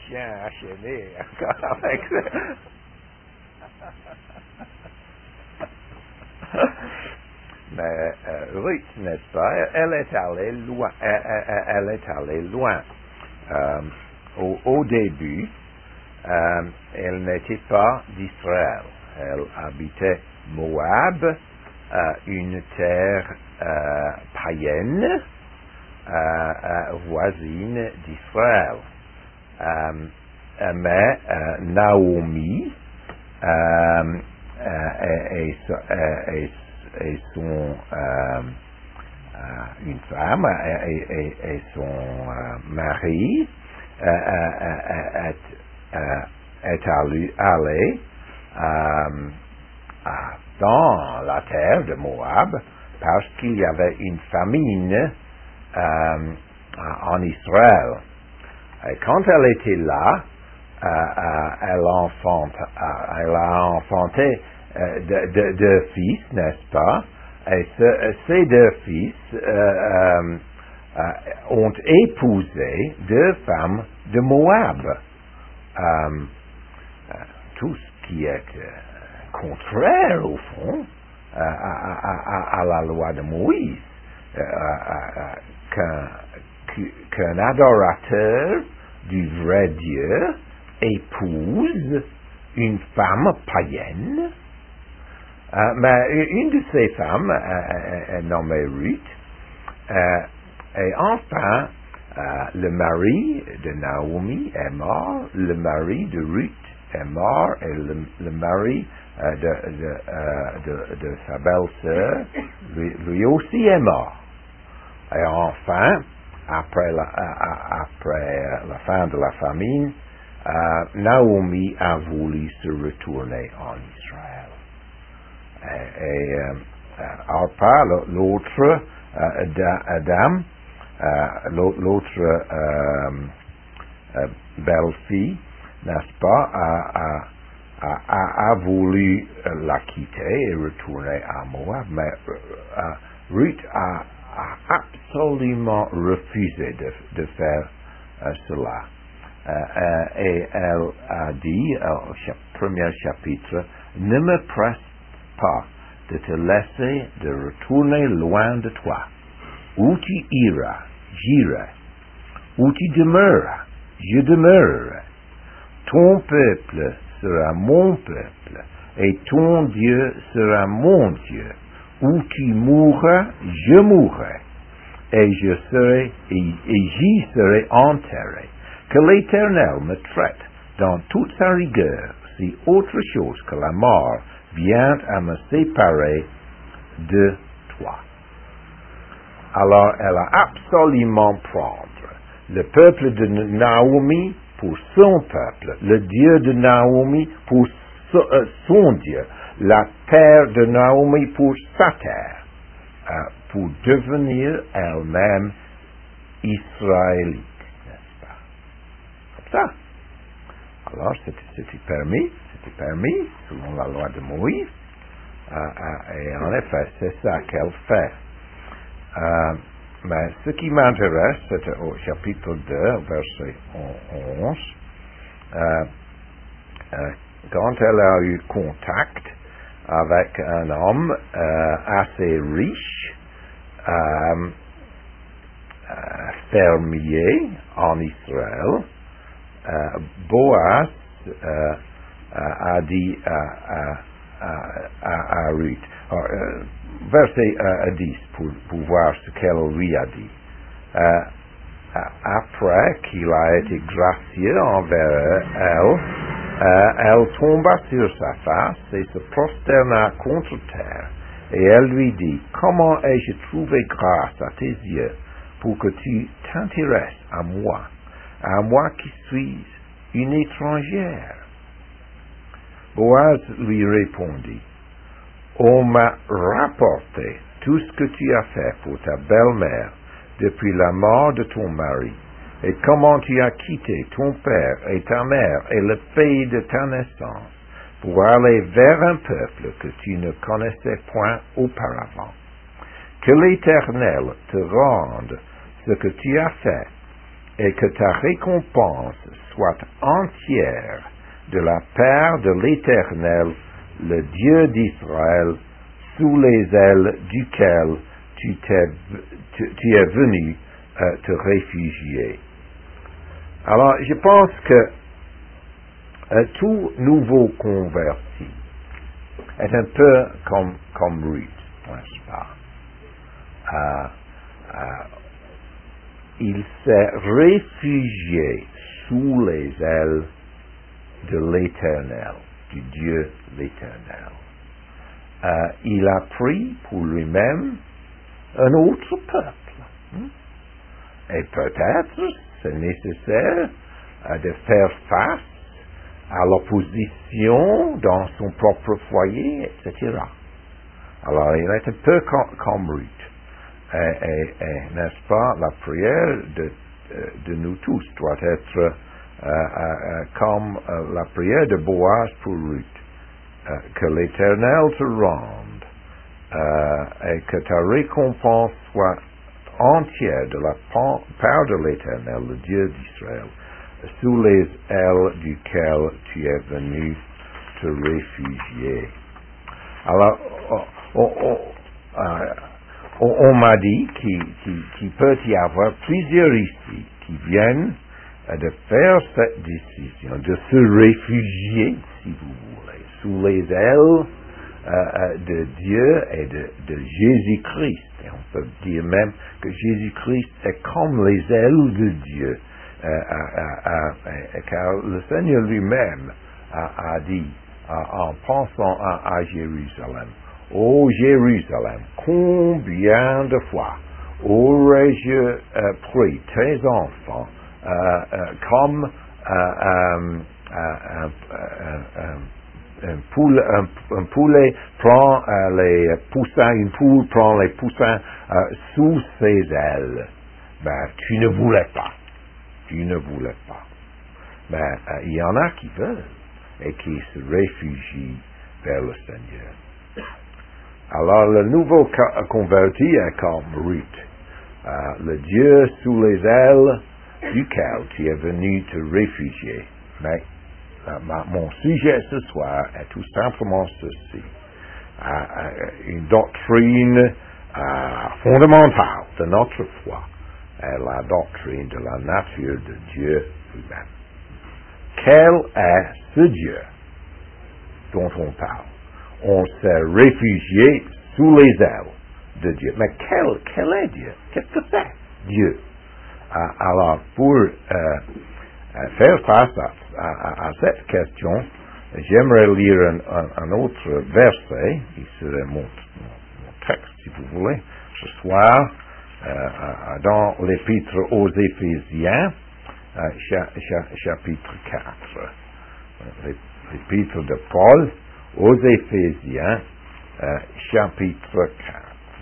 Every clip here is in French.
chien enchaîné encore avec ça. Mais Ruth, n'est-ce pas, elle est allée loin. Elle est allée loin. Au début, elle n'était pas d'Israël. Elle habitait Moab, une terre païenne, voisine d'Israël. Mais Naomi et son une femme et son mari est allé dans la terre de Moab parce qu'il y avait une famine en Israël. Et quand elle était là, elle a enfanté deux fils, n'est-ce pas? Et ces deux fils ont épousé deux femmes de Moab. Tout ce qui est contraire, au fond, à la loi de Moïse. Qu'un adorateur du vrai Dieu épouse une femme païenne. Mais une de ces femmes est nommée Ruth. Et enfin, le mari de Naomi est mort, le mari de Ruth est mort, et le mari de sa belle-sœur, lui aussi est mort. Et enfin, après la fin de la famine, Naomi a voulu se retourner en Israël. Et Orpa, l'autre dame, l'autre belle-fille, n'est-ce pas, a voulu la quitter et retourner à Moab, mais Ruth a absolument refusé de faire cela. Et elle a dit au premier chapitre, ne me presse pas de te laisser de retourner loin de toi. Où tu iras, j'irai. Où tu demeureras, je demeurerai. Ton peuple sera mon peuple, et ton Dieu sera mon Dieu. Où tu mourras, je mourrai, et j'y serai enterré. Que l'Éternel me traite dans toute sa rigueur, si autre chose que la mort vient à me séparer de toi. Alors elle a absolument prendre le peuple de Naomi pour son peuple, le Dieu de Naomi pour son Dieu, la terre de Naomi pour sa terre, pour devenir elle-même israélite, n'est-ce pas? Comme ça. Alors c'était permis, selon la loi de Moïse, et en effet, c'est ça qu'elle fait. Mais ce qui m'intéresse, c'est au chapitre 2, verset 11, quand elle a eu contact avec un homme assez riche, fermier en Israël, Boaz a dit à Ruth, verset 10, pour voir ce qu'elle lui a dit. Après qu'il a été gracieux envers elle tomba sur sa face et se prosterna contre terre. Et elle lui dit, comment ai-je trouvé grâce à tes yeux pour que tu t'intéresses à moi qui suis une étrangère? Boaz lui répondit, on m'a rapporté tout ce que tu as fait pour ta belle-mère depuis la mort de ton mari, et comment tu as quitté ton père et ta mère et le pays de ta naissance pour aller vers un peuple que tu ne connaissais point auparavant. Que l'Éternel te rende ce que tu as fait, et que ta récompense soit entière de la part de l'Éternel, le Dieu d'Israël, sous les ailes duquel tu es venu te réfugier. Alors, je pense que tout nouveau converti est un peu comme Ruth, n'est-ce pas? Il s'est réfugié sous les ailes de l'Éternel, du Dieu l'Éternel. Il a pris pour lui-même un autre peuple. Et peut-être c'est nécessaire de faire face à l'opposition dans son propre foyer, etc. Alors, il est un peu comme Ruth. Et n'est-ce pas, la prière de nous tous doit être comme la prière de Boaz pour Ruth. Que l'Éternel te rende et que ta récompense soit entière de la part de l'Éternel, le Dieu d'Israël, sous les ailes duquel tu es venu te réfugier. Alors, on m'a dit qu'il peut y avoir plusieurs ici qui viennent de faire cette décision, de se réfugier, si vous voulez, sous les ailes de Dieu et de Jésus-Christ. Et on peut dire même que Jésus-Christ est comme les ailes de Dieu, car le Seigneur lui-même a dit, en pensant à Jérusalem, « Ô Jérusalem, combien de fois aurais-je pris tes enfants comme un poulet prend les poussins, une poule prend les poussins sous ses ailes. » Ben, tu ne voulais pas. Ben, il y en a qui veulent et qui se réfugient vers le Seigneur. Alors, le nouveau converti est comme Ruth, le Dieu sous les ailes duquel tu es venu te réfugier. Mais mon sujet ce soir est tout simplement ceci. Une doctrine fondamentale de notre foi est la doctrine de la nature de Dieu lui-même. Quel est ce Dieu dont on parle? On s'est réfugié sous les ailes de Dieu. Mais quel est Dieu? Qu'est-ce que c'est, Dieu? Alors, pour faire face à cette question, j'aimerais lire un autre verset, il serait mon texte, si vous voulez, ce soir, dans l'Épître aux Éphésiens, chapitre 4. L'Épître de Paul aux Éphésiens, chapitre 4.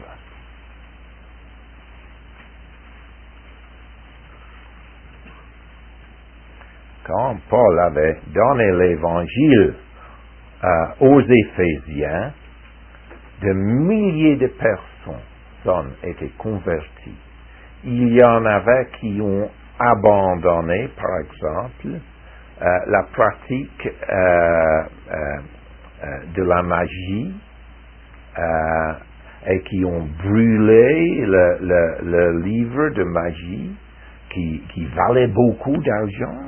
Quand Paul avait donné l'évangile aux Éphésiens, de milliers de personnes étaient converties. Il y en avait qui ont abandonné, par exemple, la pratique de la magie et qui ont brûlé le livre de magie qui valait beaucoup d'argent.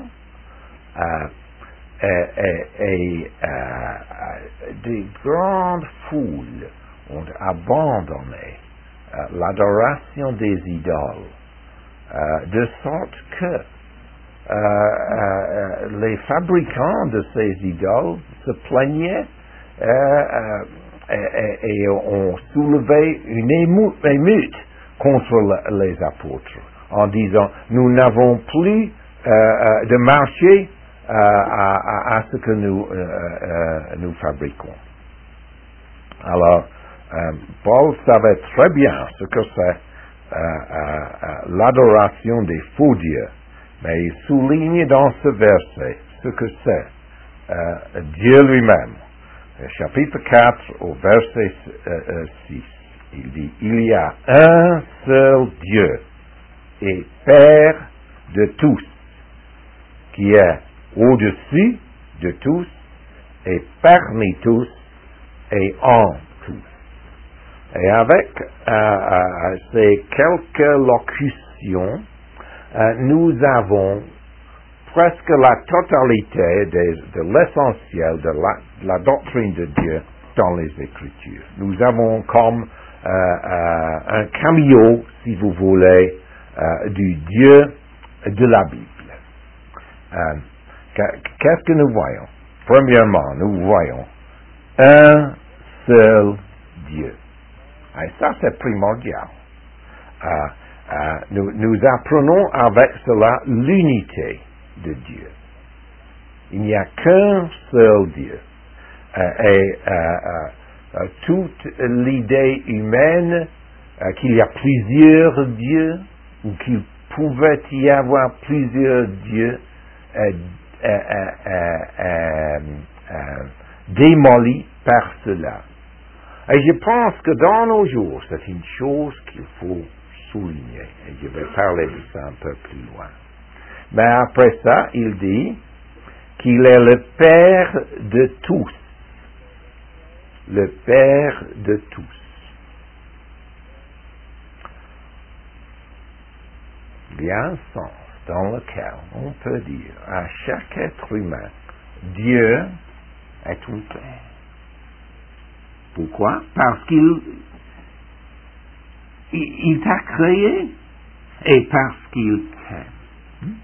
Et des grandes foules ont abandonné l'adoration des idoles, de sorte que les fabricants de ces idoles se plaignaient et ont soulevé une émeute contre les apôtres en disant « Nous n'avons plus de marché à ce que nous fabriquons. » Alors, Paul savait très bien ce que c'est l'adoration des faux dieux, mais il souligne dans ce verset ce que c'est Dieu lui-même. Chapitre 4 au verset 6, il dit « Il y a un seul Dieu et Père de tous, qui est au-dessus de tous, et parmi tous, et en tous. Et avec ces quelques locutions, nous avons presque la totalité de l'essentiel de la doctrine de Dieu dans les Écritures. Nous avons comme un cameo, si vous voulez, du Dieu de la Bible. Qu'est-ce que nous voyons? Premièrement, nous voyons un seul Dieu. Et ça, c'est primordial. Nous apprenons avec cela l'unité de Dieu. Il n'y a qu'un seul Dieu. Toute l'idée humaine qu'il y a plusieurs dieux ou qu'il pouvait y avoir plusieurs dieux démolie par cela. Et je pense que dans nos jours, c'est une chose qu'il faut souligner. Et je vais parler de ça un peu plus loin. Mais après ça, il dit qu'il est le Père de tous. Le Père de tous. Il y a un sens dans lequel on peut dire à chaque être humain, Dieu est ton Père. Pourquoi? Parce qu'il t'a créé et parce qu'il t'aime.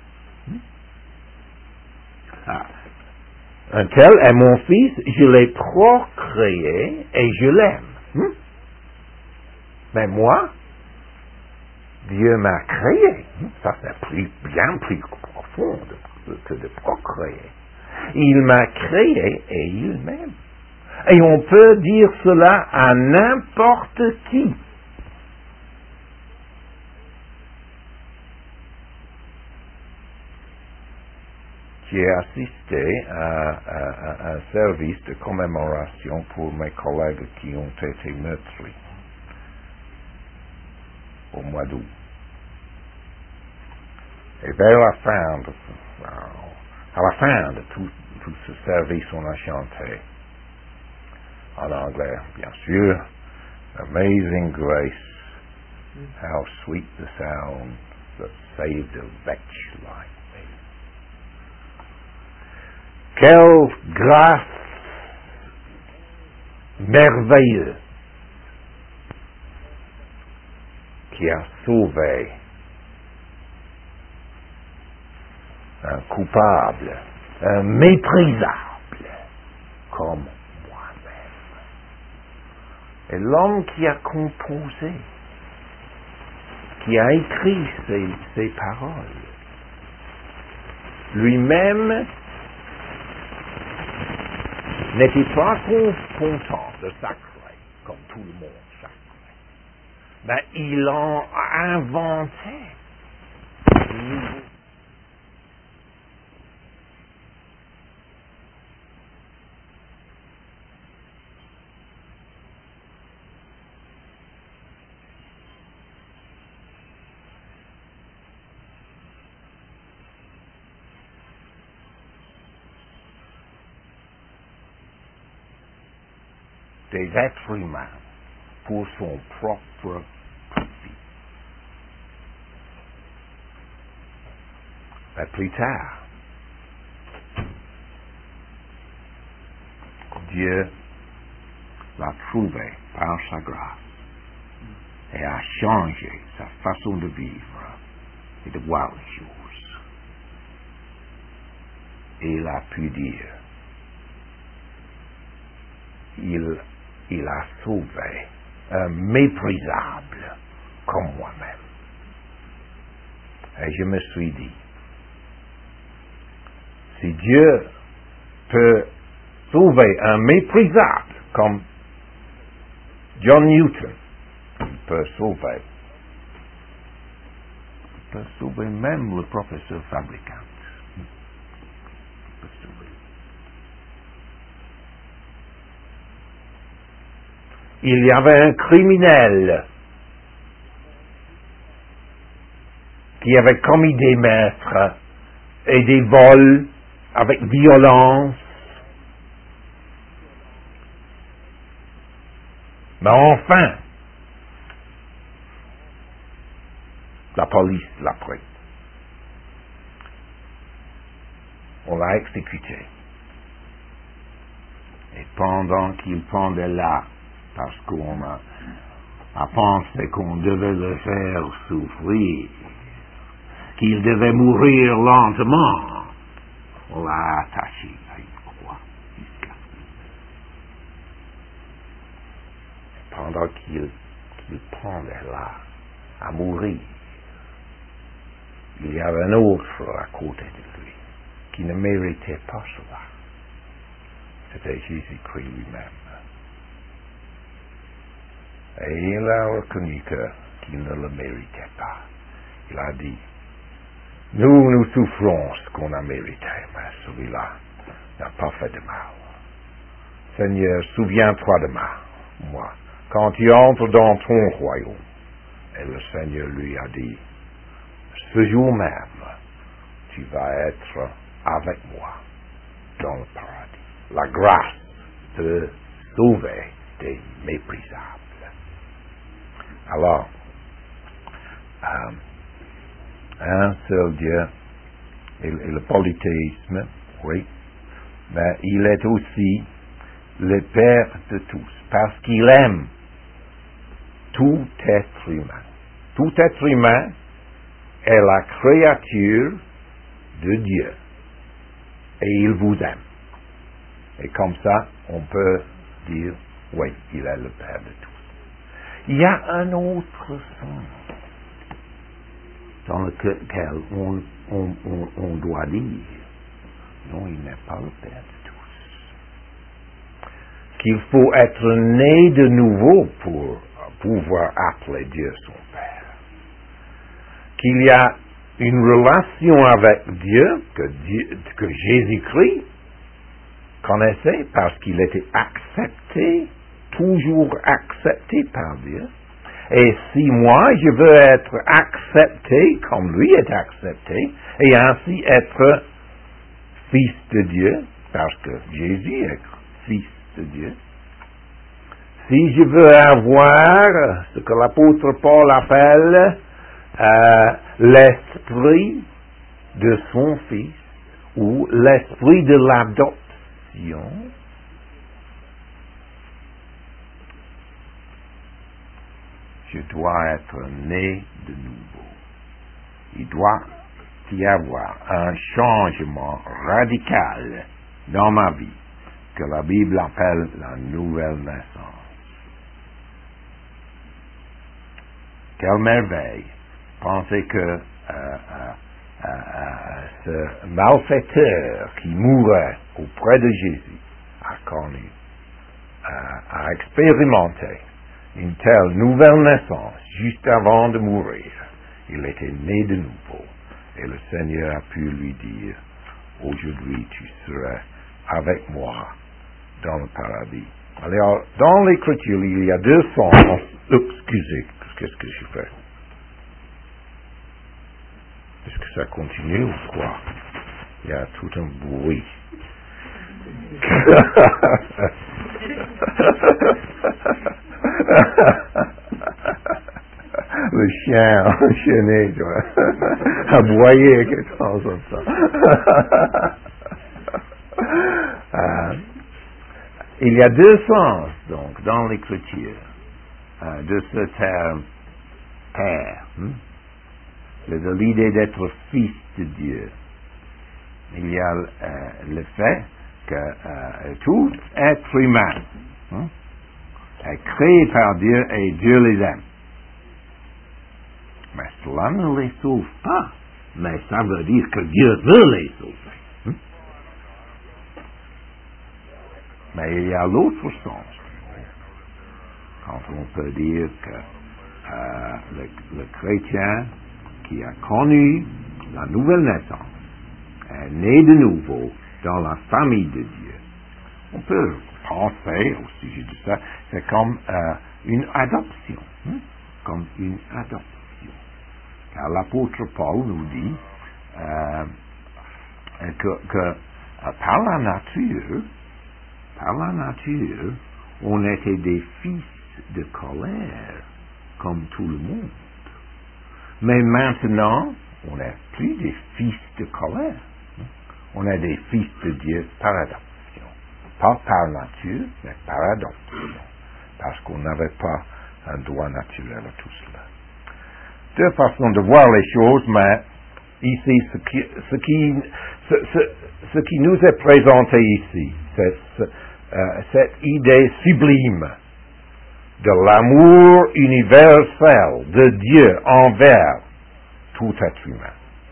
Un tel est mon fils, je l'ai procréé et je l'aime. Mais moi, Dieu m'a créé. Ça, c'est bien plus profond que de procréer. Il m'a créé et il m'aime. Et on peut dire cela à n'importe qui. J'ai assisté à un service de commémoration pour mes collègues qui ont été meurtris au mois d'août. Et vers la fin de tout ce service, on a chanté en anglais, bien sûr, Amazing Grace, how sweet the sound that saved a wretch like me. Quelle grâce merveilleuse qui a sauvé un coupable, un méprisable comme moi-même. Et l'homme qui a composé, qui a écrit ces paroles, lui-même n'était pas content de sacrer comme tout le monde sacrait. Mais il en a inventé un nouveau. Des êtres humains pour son propre profit. Mais plus tard, Dieu l'a trouvé par sa grâce et a changé sa façon de vivre et de voir les choses. Et il a pu dire, il a sauvé un méprisable comme moi-même. Et je me suis dit, si Dieu peut sauver un méprisable comme John Newton, il peut sauver même le professeur fabricant. Il y avait un criminel qui avait commis des meurtres et des vols avec violence. Mais enfin, la police l'a pris. On l'a exécuté. Et pendant qu'il pendait là, parce qu'on a pensé qu'on devait le faire souffrir, qu'il devait mourir lentement, on l'a attaché à une croix jusqu'à pendant qu'il pendait là, à mourir, il y avait un autre à côté de lui, qui ne méritait pas cela. C'était Jésus-Christ lui-même. Et il a reconnu qu'il ne le méritait pas. Il a dit, nous souffrons ce qu'on a mérité, mais celui-là n'a pas fait de mal. Seigneur, souviens-toi de moi, quand tu entres dans ton royaume. Et le Seigneur lui a dit, ce jour même, tu vas être avec moi dans le paradis. La grâce de sauver des méprisables. Alors, un seul Dieu, et le polythéisme, oui, mais il est aussi le Père de tous, parce qu'il aime tout être humain. Tout être humain est la créature de Dieu, et il vous aime. Et comme ça, on peut dire, oui, il est le Père de tous. Il y a un autre sens dans lequel on doit dire, non, il n'est pas le Père de tous. Qu'il faut être né de nouveau pour pouvoir appeler Dieu son Père. Qu'il y a une relation avec Dieu que Jésus-Christ connaissait parce qu'il était accepté, toujours accepté par Dieu. Et si moi, je veux être accepté comme lui est accepté, et ainsi être fils de Dieu, parce que Jésus est fils de Dieu, si je veux avoir ce que l'apôtre Paul appelle l'esprit de son fils, ou l'esprit de l'adoption, je dois être né de nouveau. Il doit y avoir un changement radical dans ma vie que la Bible appelle la nouvelle naissance. Quelle merveille! Pensez que ce malfaiteur qui mourait auprès de Jésus a connu, a expérimenté une telle nouvelle naissance juste avant de mourir. Il était né de nouveau. Et le Seigneur a pu lui dire, aujourd'hui tu seras avec moi dans le paradis. Alors, dans l'Écriture, il y a deux sens. Excusez, qu'est-ce que je fais? Est-ce que ça continue ou quoi? Il y a tout un bruit. Le chien enchaîné, tu vois, aboyer quelque chose comme ça. Il y a deux sens, donc, dans l'Écriture, de ce terme Père. De l'idée d'être fils de Dieu. Il y a le fait que tout être humain est créé par Dieu et Dieu les aime. Mais cela ne les sauve pas. Mais ça veut dire que Dieu veut les sauver. Mais il y a l'autre sens. Quand on peut dire que le chrétien qui a connu la nouvelle naissance est né de nouveau dans la famille de Dieu. On peut penser au sujet de ça, c'est comme une adoption. Comme une adoption. car l'apôtre Paul nous dit que par la nature, on était des fils de colère, comme tout le monde. Mais maintenant, on n'est plus des fils de colère. On est des fils de Dieu par adoption. Pas par nature, mais par adoption. Parce qu'on n'avait pas un droit naturel à tout cela. Deux façons de voir les choses, mais ici, ce qui nous est présenté ici, c'est cette idée sublime de l'amour universel de Dieu envers tout être humain,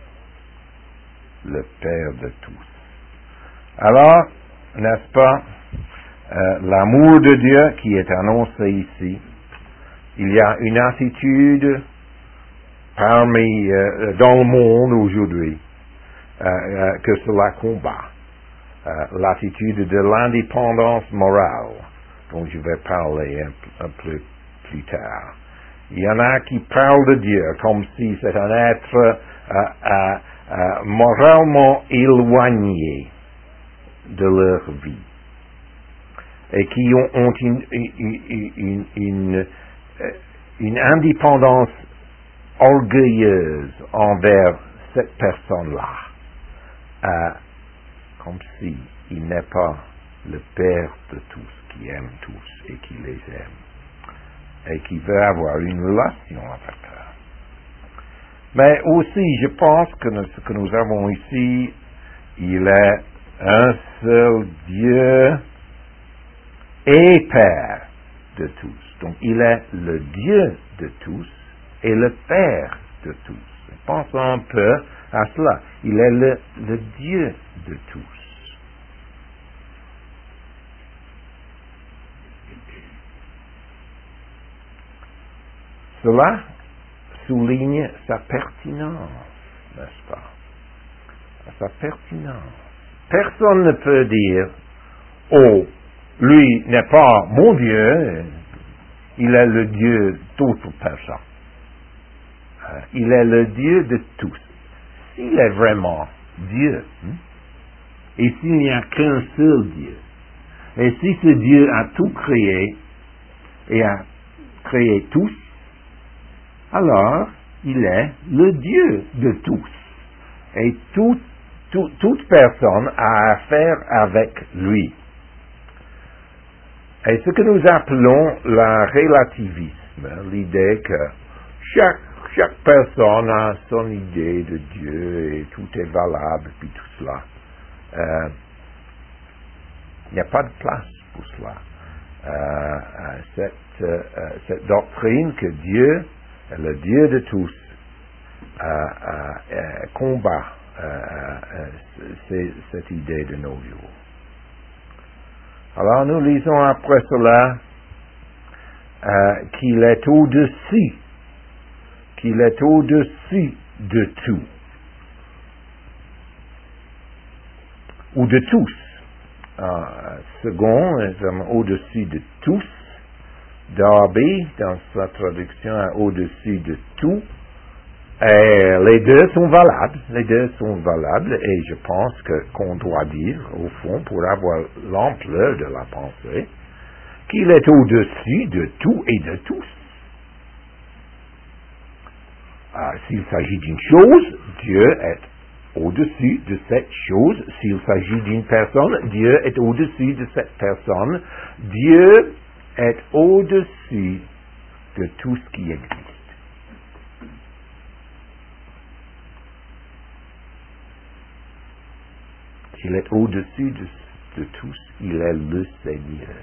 le Père de tous. Alors, n'est-ce pas, l'amour de Dieu qui est annoncé ici, il y a une attitude parmi dans le monde aujourd'hui que cela combat, l'attitude de l'indépendance morale, dont je vais parler un peu plus tard. Il y en a qui parlent de Dieu comme si c'est un être moralement éloigné de leur vie et qui ont une indépendance orgueilleuse envers cette personne-là, comme si il n'est pas le Père de tous, qui aime tous et qui les aime, et qui veut avoir une relation avec eux. Mais aussi, je pense que ce que nous avons ici, il est un seul Dieu et Père de tous. Donc, il est le Dieu de tous et le Père de tous. Pensons un peu à cela. Il est le Dieu de tous. Cela souligne sa pertinence, n'est-ce pas? Sa pertinence. Personne ne peut dire, oh, lui n'est pas mon Dieu, il est le Dieu d'autres personnes. Il est le Dieu de tous. S'il est vraiment Dieu, et s'il n'y a qu'un seul Dieu, et si ce Dieu a tout créé, et a créé tous, alors il est le Dieu de tous. Et toute personne a affaire avec lui. Et ce que nous appelons le relativisme, l'idée que chaque personne a son idée de Dieu et tout est valable, puis tout cela. Il n'y a pas de place pour cela. Cette doctrine que Dieu est le Dieu de tous combat cette idée de nos jours. Alors nous lisons après cela qu'il est au-dessus de tout, ou de tous. Second, au-dessus de tous. Darby, dans sa traduction, au-dessus de tout. Et les deux sont valables, et je pense qu'on doit dire, au fond, pour avoir l'ampleur de la pensée, qu'il est au-dessus de tout et de tous. S'il s'agit d'une chose, Dieu est au-dessus de cette chose. S'il s'agit d'une personne, Dieu est au-dessus de cette personne. Dieu est au-dessus de tout ce qui existe. Il est au-dessus de tous, il est le Seigneur.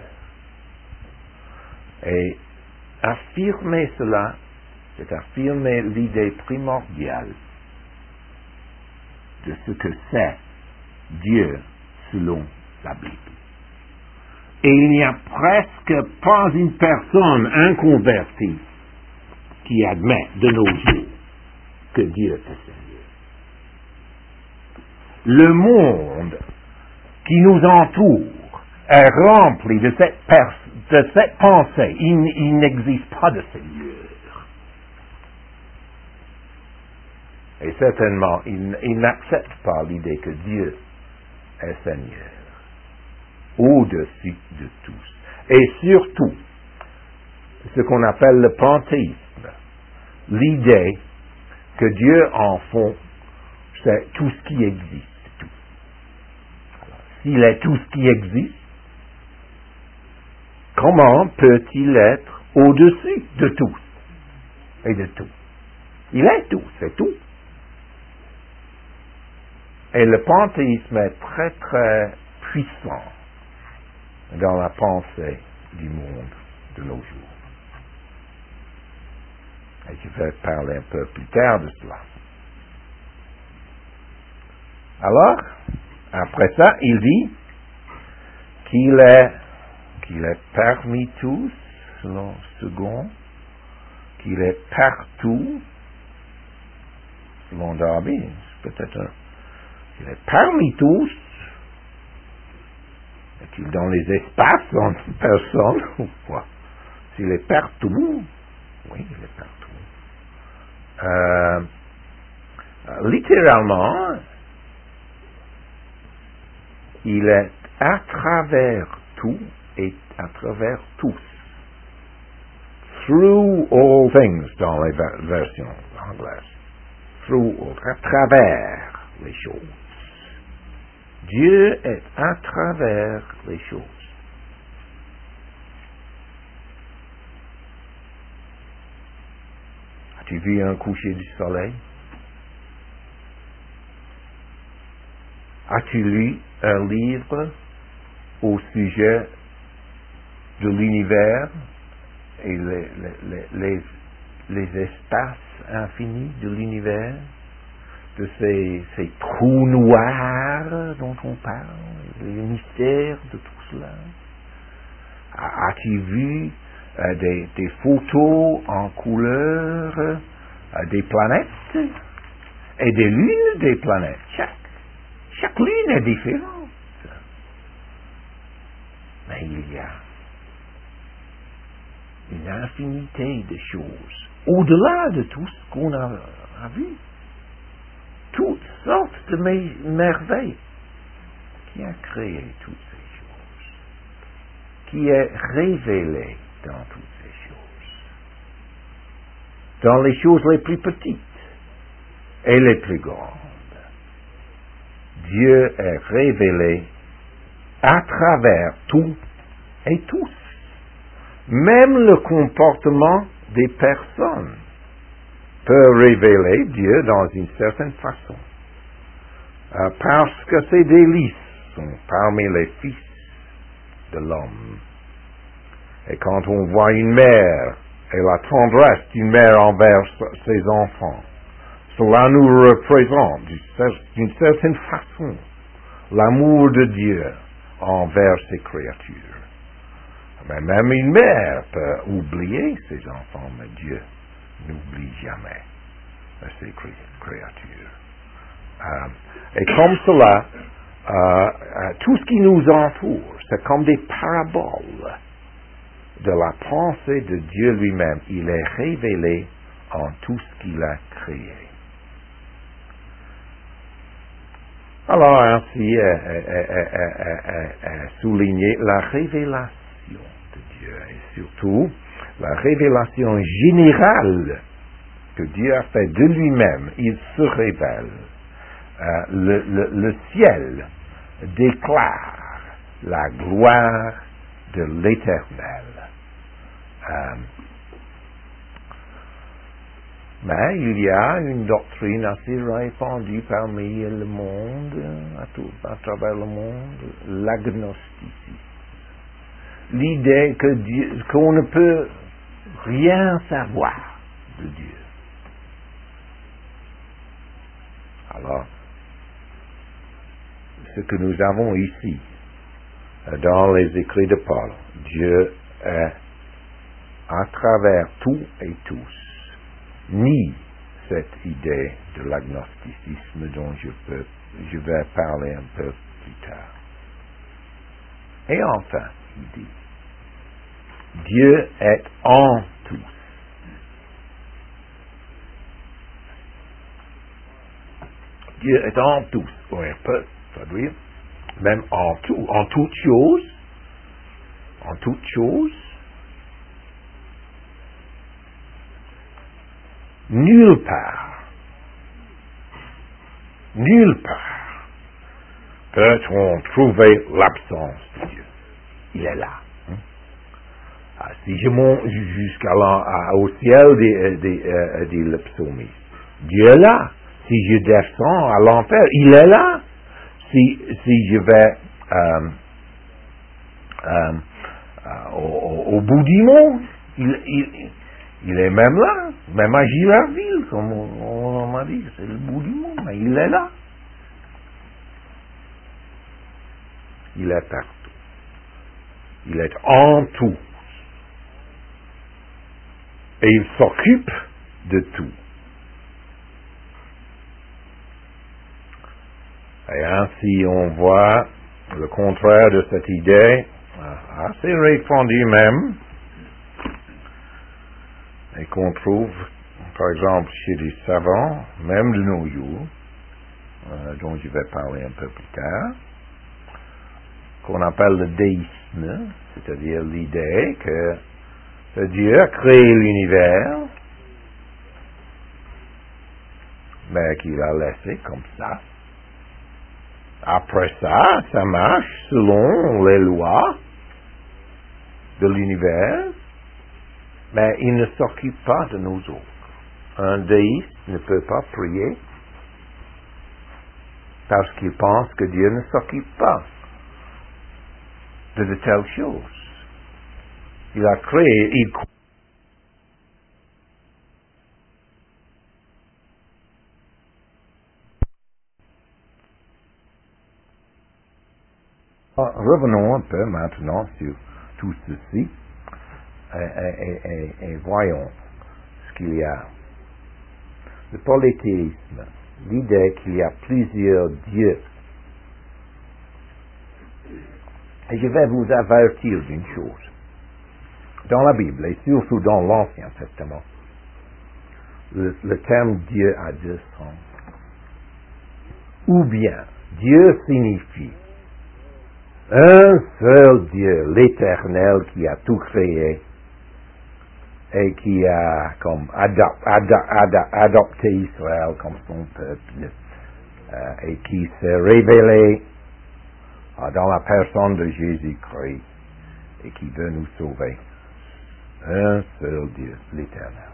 Et affirmer cela, c'est affirmer l'idée primordiale de ce que c'est Dieu selon la Bible. Et il n'y a presque pas une personne inconvertie qui admet de nos jours que Dieu est Seigneur. Le monde qui nous entoure est rempli de cette pensée. Il n'existe pas de Seigneur. Et certainement, il n'accepte pas l'idée que Dieu est Seigneur, au-dessus de tous. Et surtout, ce qu'on appelle le panthéisme, l'idée que Dieu, en fond, c'est tout ce qui existe. Tout. Alors, s'il est tout ce qui existe, comment peut-il être au-dessus de tous et de tout? Il est tout, c'est tout. Et le panthéisme est très très puissant dans la pensée du monde de nos jours. Et je vais parler un peu plus tard de cela. Alors, après ça, il dit qu'il est parmi tous, selon second, qu'il est partout, selon Darby, peut-être qu'il est parmi tous, est-il dans les espaces, en personne, ou quoi? S'il est partout, oui, il est partout. Littéralement, il est à travers tout et à travers tous. Through all things dans les versions anglaises. Through all, à travers les choses. Dieu est à travers les choses. As-tu vu un coucher du soleil? As-tu lu un livre au sujet de l'univers et les espaces infinis de l'univers, de ces trous noirs dont on parle, les mystères de tout cela? As-tu vu des photos en couleur des planètes et des lunes des planètes? Chaque lune est différente. Mais il y a une infinité de choses au-delà de tout ce qu'on a vu. Toutes sortes de merveilles. Qui a créé toutes ces choses? Qui est révélé dans toutes ces choses? Dans les choses les plus petites et les plus grandes. Dieu est révélé à travers tout et tous. Même le comportement des personnes peut révéler Dieu dans une certaine façon. Parce que ces délices sont parmi les fils de l'homme. Et quand on voit une mère et la tendresse d'une mère envers ses enfants, cela nous représente d'une certaine façon l'amour de Dieu envers ses créatures. Mais même une mère peut oublier ses enfants, mais Dieu n'oublie jamais ses créatures. Et comme cela, tout ce qui nous entoure, c'est comme des paraboles de la pensée de Dieu lui-même. Il est révélé en tout ce qu'il a créé. Alors ainsi est souligné la révélation de Dieu et surtout la révélation générale que Dieu a fait de lui-même. Il se révèle. Le ciel déclare la gloire de l'Éternel. Mais il y a une doctrine assez répandue parmi le monde, à travers le monde, l'agnosticisme. L'idée qu'on ne peut rien savoir de Dieu. Alors, ce que nous avons ici, dans les écrits de Paul, Dieu est à travers tout et tous. Ni cette idée de l'agnosticisme dont je vais parler un peu plus tard. Et enfin, il dit, Dieu est en tous. Dieu est en tous. Oui, on peut traduire même en tout, en toute chose, nulle part peut-on trouver l'absence de Dieu. Il est là. Si je monte jusqu'à au ciel, dit le psalmiste, Dieu est là. Si je descends à l'enfer, il est là. Si je vais au bout du monde, il est même là. Même à Gilarville, comme on m'a dit, c'est le bout du monde, mais il est là. Il est partout. Il est en tout. Et il s'occupe de tout. Et ainsi, on voit le contraire de cette idée, assez répandue même, et qu'on trouve, par exemple, chez des savants, même de nos jours, dont je vais parler un peu plus tard, qu'on appelle le déisme, c'est-à-dire l'idée que Dieu a créé l'univers, mais qu'il a laissé comme ça. Après ça, ça marche selon les lois de l'univers, mais il ne s'occupe pas de nous autres. Un déiste ne peut pas prier parce qu'il pense que Dieu ne s'occupe pas de telles choses. Il a créé, revenons un peu maintenant sur tout ceci et voyons ce qu'il y a. Le polythéisme, l'idée qu'il y a plusieurs dieux. Et je vais vous avertir d'une chose. Dans la Bible, et surtout dans l'Ancien Testament, le terme Dieu a deux sens. Ou bien, Dieu signifie un seul Dieu, l'Éternel, qui a tout créé et qui a comme adopté Israël comme son peuple et qui s'est révélé dans la personne de Jésus-Christ et qui veut nous sauver. Un seul Dieu, l'Éternel.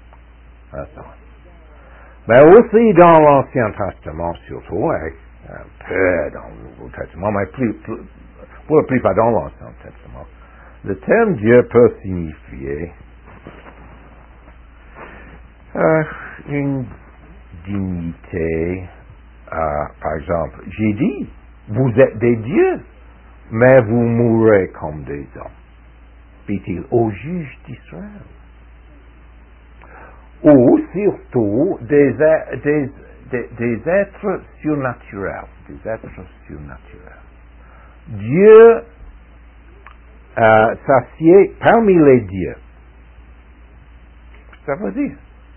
Mais aussi dans l'Ancien Testament, surtout, et un peu dans le Nouveau Testament, mais pour la plupart dans l'Ancien Testament, le terme Dieu peut signifier une dignité. Par exemple, j'ai dit, vous êtes des dieux, mais vous mourrez comme des hommes, dit-il aux juges d'Israël. Ou surtout des êtres surnaturels, Dieu s'assied parmi les dieux. Ça veut dire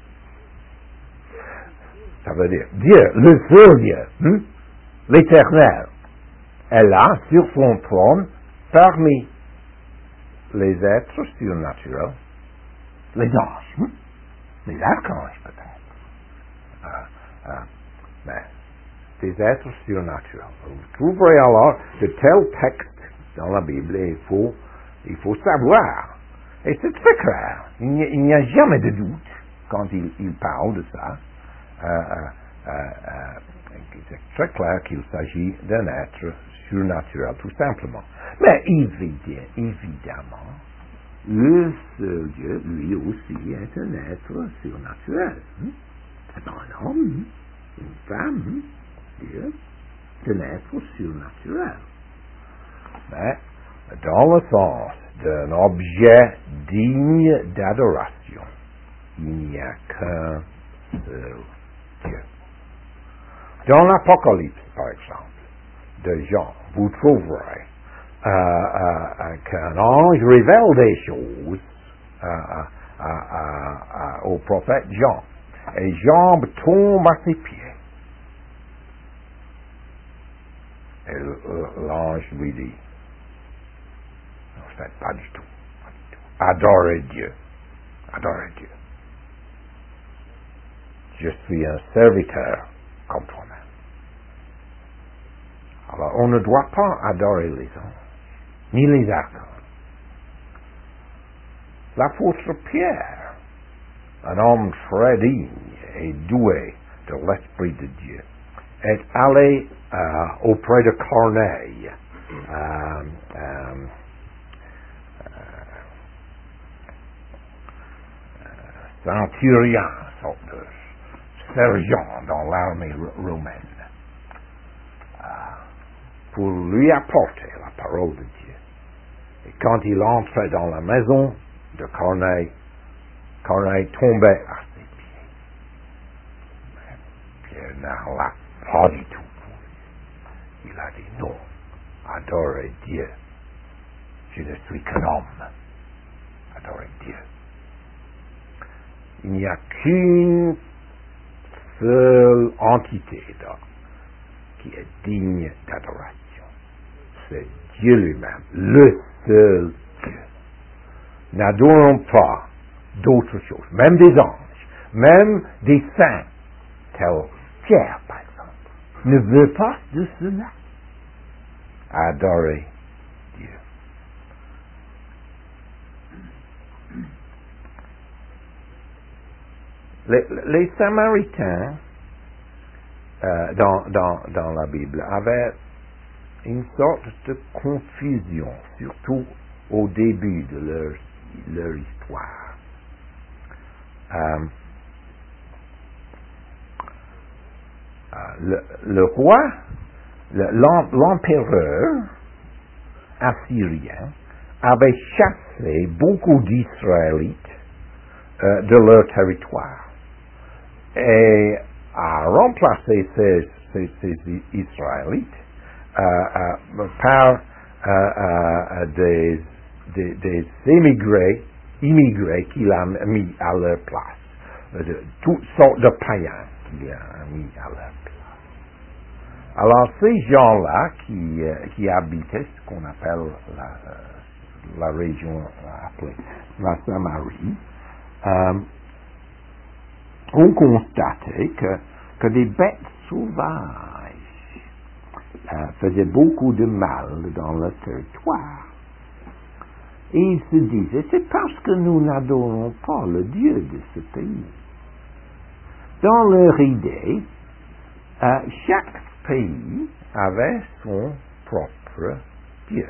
Dieu, le seul Dieu, l'Éternel, est là sur son trône parmi les êtres surnaturels, les anges, les archanges peut-être, mais des êtres surnaturels. Vous trouverez alors de tels textes dans la Bible et il faut savoir. Et c'est très clair. Il n'y a jamais de doute quand il parle de ça. C'est très clair qu'il s'agit d'un être surnaturel, tout simplement. Mais évidemment, le seul Dieu, lui aussi, est un être surnaturel. C'est un homme, une femme, Dieu, c'est un être surnaturel. Mais dans le sens d'un objet digne d'adoration, il n'y a qu'un seul Dieu. Dans l'Apocalypse, par exemple, de Jean, vous trouverez qu'un ange révèle des choses au prophète Jean. Et Jean tombe à ses pieds Et l'ange lui dit, en fait, pas du tout. Adorez Dieu. Adorez Dieu. Je suis un serviteur comme toi-même. Alors, on ne doit pas adorer les anges, ni les archanges. L'apôtre Pierre, un homme très digne et doué de l'Esprit de Dieu, est allé auprès de Corneille, centurion, sorte de sergent dans l'armée romaine, pour lui apporter la parole de Dieu. Et quand il entrait dans la maison de Corneille, Corneille tombait à ses pieds. Mais Pierre n'a là pas du tout pour lui. Il a dit non, adorez Dieu. Je ne suis qu'un homme. Adorez Dieu. Il n'y a qu'une seule entité qui est digne d'adoration. C'est Dieu lui-même, le seul Dieu. N'adorons pas d'autres choses, même des anges, même des saints, tels Pierre, par exemple, ne veut pas de cela. Adorer Dieu. Les Samaritains, dans la Bible, avaient une sorte de confusion, surtout au début de leur histoire. Le roi, l'empereur assyrien, avait chassé beaucoup d'Israélites de leur territoire et a remplacé ces Israélites par des immigrés qu'il a mis à leur place, de toutes sortes de païens qu'il a mis à leur place. Alors ces gens-là qui habitaient ce qu'on appelle la région appelée la Samarie, ont constaté que des bêtes sauvages faisaient beaucoup de mal dans le territoire. Et ils se disaient, c'est parce que nous n'adorons pas le Dieu de ce pays. Dans leur idée, chaque pays avait son propre Dieu.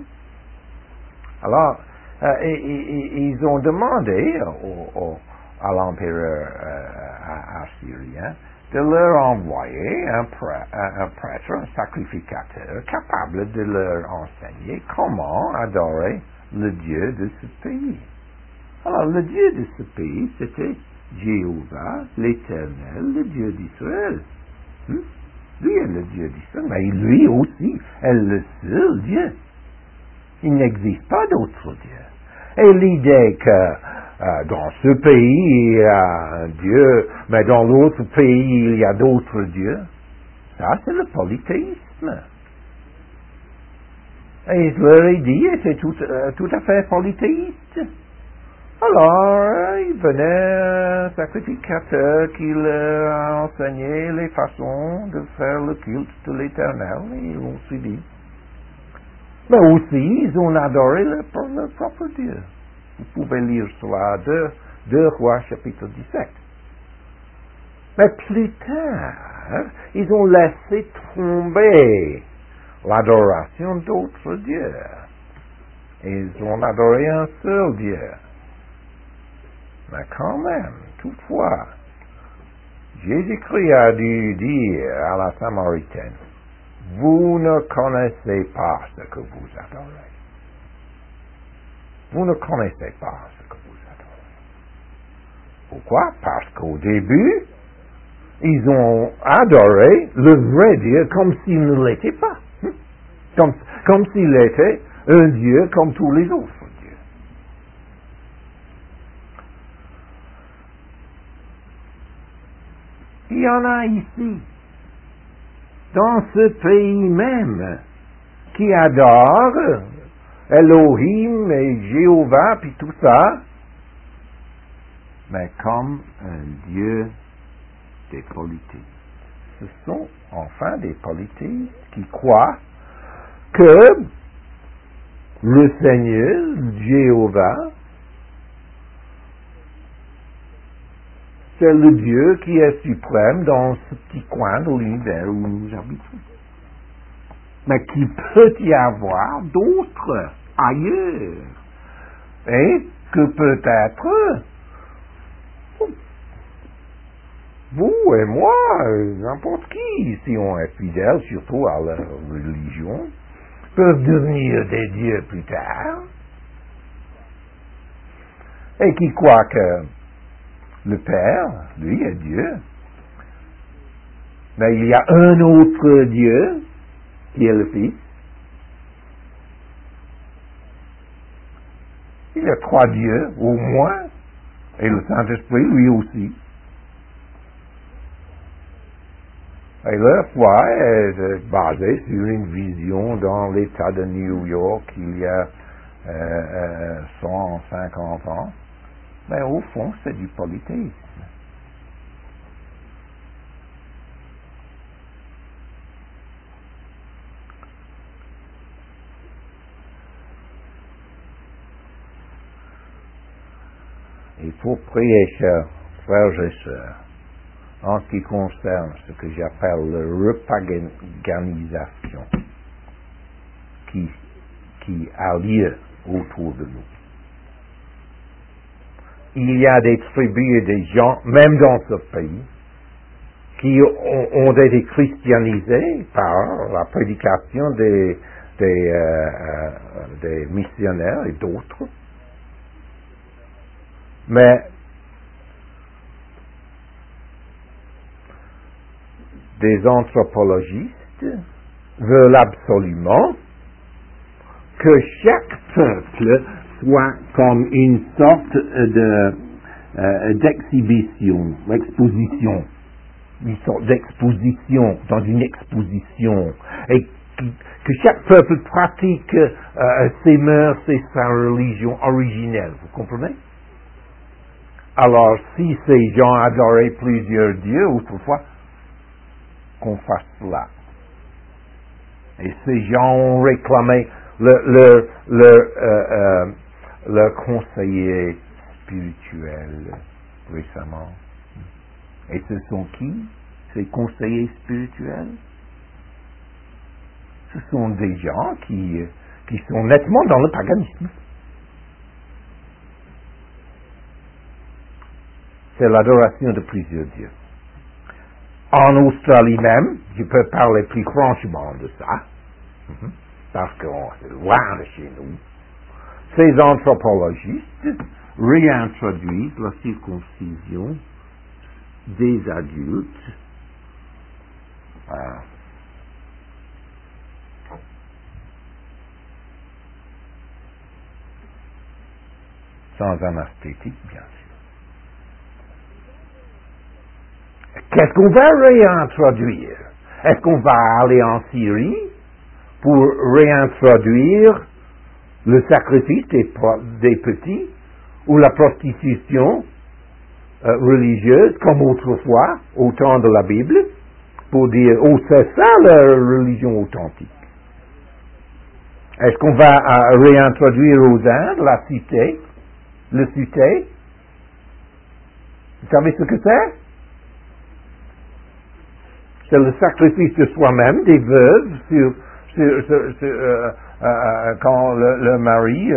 Alors, ils ont demandé à l'empereur assyrien de leur envoyer un prêtre, un sacrificateur, capable de leur enseigner comment adorer le Dieu de ce pays. Alors, le Dieu de ce pays, c'était Jéhovah, l'Éternel, le Dieu d'Israël. Lui est le Dieu d'Israël, mais lui aussi est le seul Dieu. Il n'existe pas d'autre Dieu. Et l'idée que dans ce pays, il y a un Dieu, mais dans l'autre pays, il y a d'autres dieux, ça, c'est le polythéisme. Et leur idée était tout à fait polythéiste. Alors, il venait un sacrificateur qui leur a enseigné les façons de faire le culte de l'Éternel, et ils l'ont suivi. Mais aussi, ils ont adoré leur propre Dieu. Vous pouvez lire cela à 2 Rois chapitre 17. Mais plus tard, ils ont laissé tomber l'adoration d'autres dieux. Et ils ont adoré un seul Dieu. Mais quand même, toutefois, Jésus-Christ a dû dire à la Samaritaine, vous ne connaissez pas ce que vous adorez. Vous ne connaissez pas ce que vous adorez. Pourquoi? Parce qu'au début, ils ont adoré le vrai Dieu comme s'il ne l'était pas. Comme s'il était un Dieu comme tous les autres dieux. Il y en a ici, dans ce pays même, qui adore Elohim et Jéhovah, puis tout ça, mais comme un Dieu des politistes. Ce sont enfin des politistes qui croient que le Seigneur, Jéhovah, c'est le Dieu qui est suprême dans ce petit coin de l'univers où nous habitons. Mais qu'il peut y avoir d'autres ailleurs. Et que peut-être vous et moi, n'importe qui, si on est fidèle surtout à la religion, peuvent devenir des dieux plus tard. Et qui croient que le Père, lui, est Dieu. Mais il y a un autre Dieu, qui est le Fils. Il y a 3 dieux, au moins, et le Saint-Esprit, lui aussi. Et leur foi est basée sur une vision dans l'État de New York il y a 150 ans. Mais au fond, c'est du polythéisme. Il faut prier, chers frères et sœurs, en ce qui concerne ce que j'appelle la repaganisation qui a lieu autour de nous. Il y a des tribus et des gens, même dans ce pays, qui ont été christianisés par la prédication des missionnaires et d'autres. Mais des anthropologistes veulent absolument que chaque peuple soit comme une sorte d'exposition, dans une exposition, et que chaque peuple pratique ses mœurs et sa religion originelle, vous comprenez? Alors, si ces gens adoraient plusieurs dieux autrefois, qu'on fasse cela. Et ces gens ont réclamé leur conseiller spirituel récemment. Et ce sont qui, ces conseillers spirituels? Ce sont des gens qui sont nettement dans le paganisme. C'est l'adoration de plusieurs dieux. En Australie même, je peux parler plus franchement de ça, parce que c'est loin de chez nous, ces anthropologistes réintroduisent la circoncision des adultes sans anesthétique, bien sûr. Qu'est-ce qu'on va réintroduire? Est-ce qu'on va aller en Syrie pour réintroduire le sacrifice des petits ou la prostitution religieuse comme autrefois, au temps de la Bible, pour dire, oh, c'est ça la religion authentique? Est-ce qu'on va réintroduire aux Indes la cité, le cité? Vous savez ce que c'est? C'est le sacrifice de soi-même, des veuves, quand le mari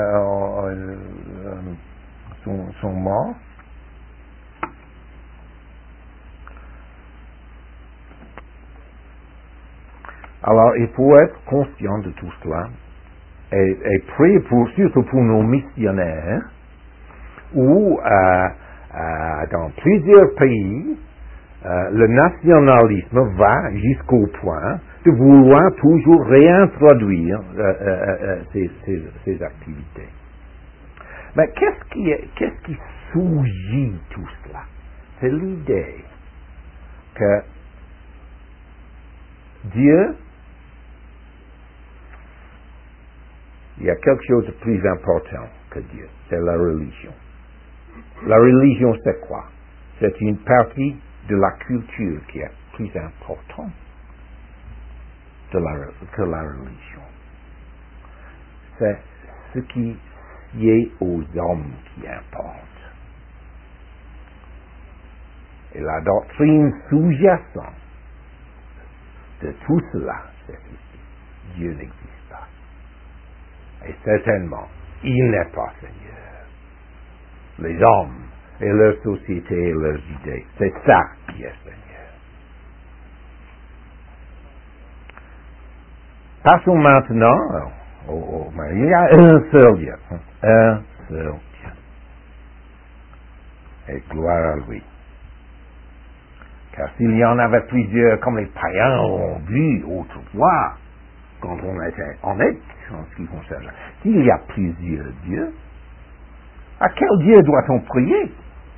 sont morts. Alors, il faut être conscient de tout cela et prier surtout pour nos missionnaires où, dans plusieurs pays, le nationalisme va jusqu'au point de vouloir toujours réintroduire ces activités. Mais qu'est-ce qui sous-gît tout cela? C'est l'idée que Dieu, il y a quelque chose de plus important que Dieu, c'est la religion. La religion, c'est quoi? C'est une partie de la culture qui est plus importante que la religion. C'est ce qui est aux hommes qui importe. Et la doctrine sous-jacente de tout cela, c'est ceci. Dieu n'existe pas. Et certainement, il n'est pas Seigneur. Les hommes et leur société et leurs idées, c'est ça qui est Seigneur. Passons maintenant il y a un seul Dieu. Un seul Dieu. Et gloire à lui. Car s'il y en avait plusieurs, comme les païens ont vu autrefois, quand on était honnête en ce qui concerne, s'il y a plusieurs dieux, à quel Dieu doit-on prier?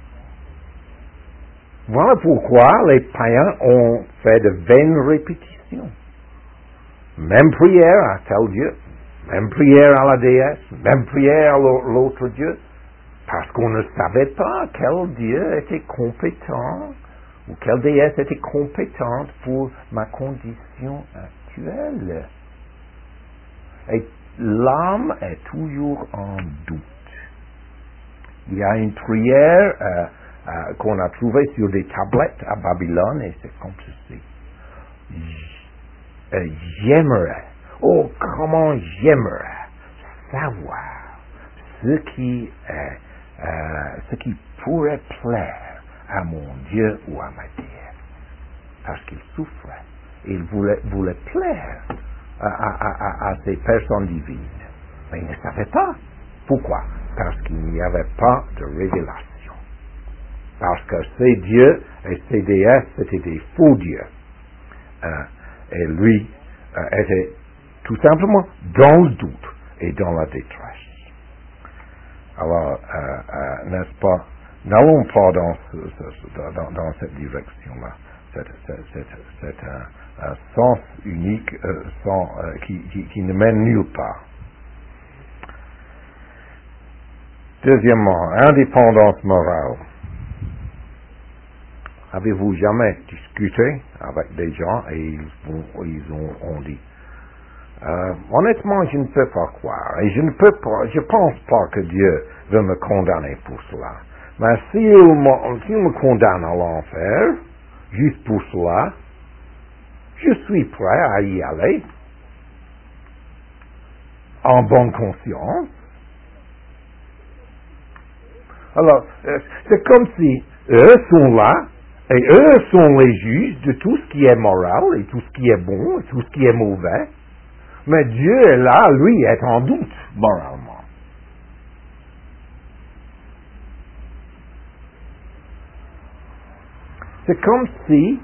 Voilà pourquoi les païens ont fait de vaines répétitions. Même prière à tel Dieu, même prière à la déesse, même prière à l'autre Dieu, parce qu'on ne savait pas quel Dieu était compétent ou quelle déesse était compétente pour ma condition actuelle. Et l'âme est toujours en doute. Il y a une prière qu'on a trouvée sur des tablettes à Babylone et c'est comme ceci. J'aimerais, oh comment j'aimerais savoir ce qui pourrait plaire à mon Dieu ou à ma déesse, parce qu'il souffrait. Il voulait plaire à ces personnes divines. Mais il ne savait pas. Pourquoi? Parce qu'il n'y avait pas de révélation. Parce que ces dieux et ces déesses, c'était des faux dieux. Et lui était tout simplement dans le doute et dans la détresse. Alors, n'est-ce pas, n'allons pas dans cette direction-là. C'est un sens unique qui ne mène nulle part. Deuxièmement, indépendance morale. Avez-vous jamais discuté avec des gens et ils ont dit honnêtement, je ne peux pas croire et je pense pas que Dieu veut me condamner pour cela. Mais s'il me condamne à l'enfer, juste pour cela, je suis prêt à y aller en bonne conscience. Alors, c'est comme si eux sont là et eux sont les juges de tout ce qui est moral et tout ce qui est bon et tout ce qui est mauvais. Mais Dieu est là, lui, est en doute moralement. C'est comme si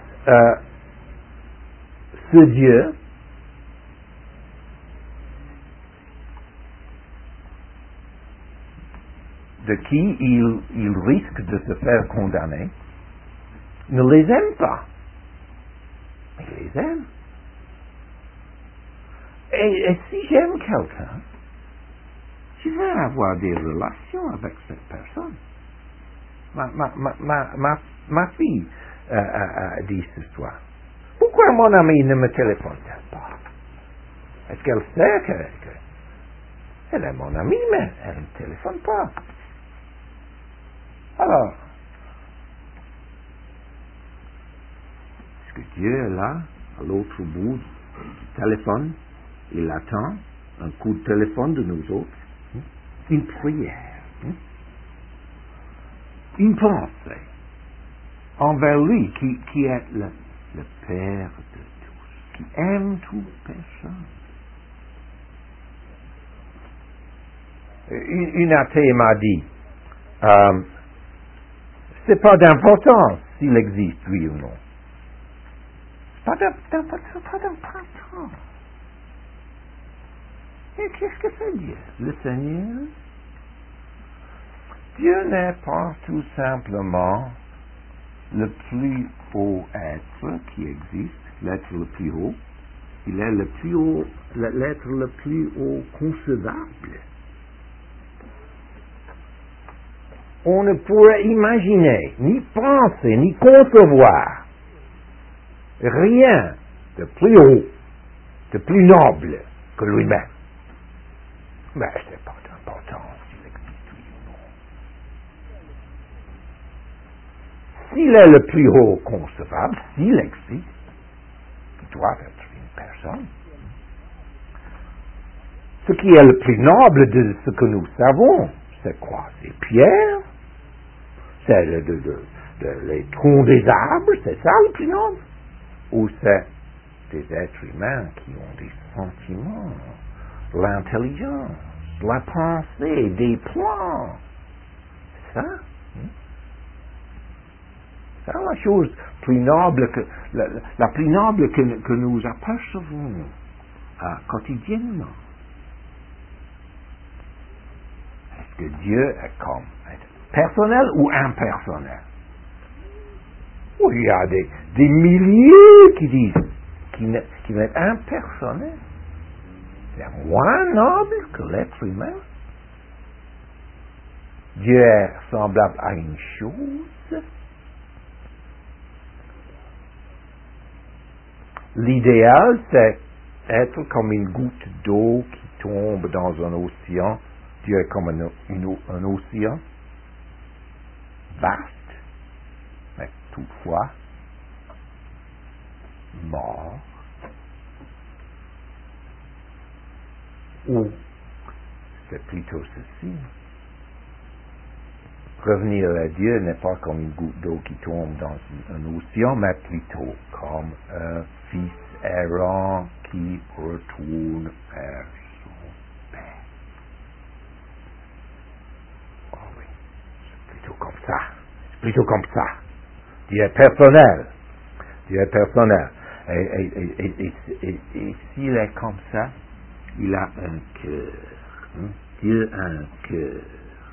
ce Dieu de qui il risque de se faire condamner ne les aime pas. Mais il les aime. Et si j'aime quelqu'un, je vais avoir des relations avec cette personne. Ma fille dit ce soir, pourquoi mon ami ne me téléphone-t-elle pas? Est-ce qu'elle sait qu'elle est mon amie, mais elle ne me téléphone pas? Alors, est-ce que Dieu est là, à l'autre bout du téléphone? Il attend un coup de téléphone de nous autres, une prière, une pensée envers lui qui est le Père de tous, qui aime toute personne. Une athée m'a dit, c'est pas d'importance s'il existe, oui ou non. Pas d'importance. Et qu'est-ce que c'est Dieu? Le Seigneur? Dieu n'est pas tout simplement le plus haut être qui existe. l'être le plus haut, il est le plus haut, l'être le plus haut concevable. On ne pourrait imaginer, ni penser, ni concevoir rien de plus haut, de plus noble que lui-même. Mais c'est pas d'importance s'il existe oui ou non. S'il est le plus haut concevable, s'il existe, il doit être une personne. Ce qui est le plus noble de ce que nous savons, c'est quoi? C'est Pierre, c'est les troncs des arbres, c'est ça le plus noble? Ou c'est des êtres humains qui ont des sentiments, l'intelligence, la pensée, des plans? C'est ça? C'est la chose plus noble la plus noble que nous apercevons quotidiennement. Est-ce que Dieu est comme personnel ou impersonnel? Oui, il y a des milliers qui disent qu'il est impersonnel. C'est moins noble que l'être humain. Dieu est semblable à une chose. L'idéal, c'est être comme une goutte d'eau qui tombe dans un océan. Dieu est comme un océan vaste, mais toutefois mort. Ou c'est plutôt ceci. Revenir à Dieu n'est pas comme une goutte d'eau qui tombe dans un océan, mais plutôt comme un fils errant qui retourne vers son Père. Oh oui, c'est plutôt comme ça. C'est plutôt comme ça. Dieu est personnel. Dieu est personnel. Et s'il est comme ça, il a un cœur. Dieu a un cœur.